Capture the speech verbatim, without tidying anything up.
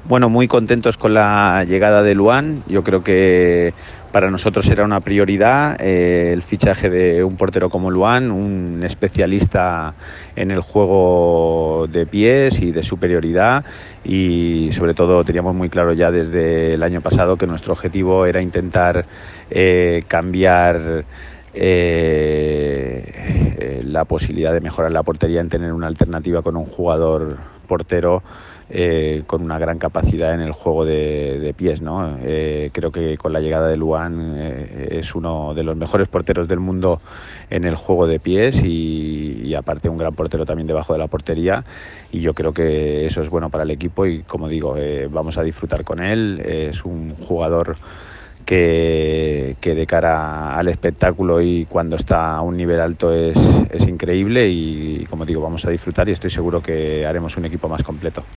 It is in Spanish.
Bueno, muy contentos con la llegada de Luan. Yo creo que para nosotros era una prioridad eh, el fichaje de un portero como Luan, un especialista en el juego de pies y de superioridad, y sobre todo teníamos muy claro ya desde el año pasado que nuestro objetivo era intentar eh, cambiar eh, la posibilidad de mejorar la portería en tener una alternativa con un jugador portero eh, con una gran capacidad en el juego de, de pies, ¿no? Eh, creo que con la llegada de Luan eh, es uno de los mejores porteros del mundo en el juego de pies y, y aparte un gran portero también debajo de la portería, y yo creo que eso es bueno para el equipo y, como digo, eh, vamos a disfrutar con él. Es un jugador que, que de cara al espectáculo y cuando está a un nivel alto es, es increíble y, como digo, vamos a disfrutar y estoy seguro que haremos un equipo más completo.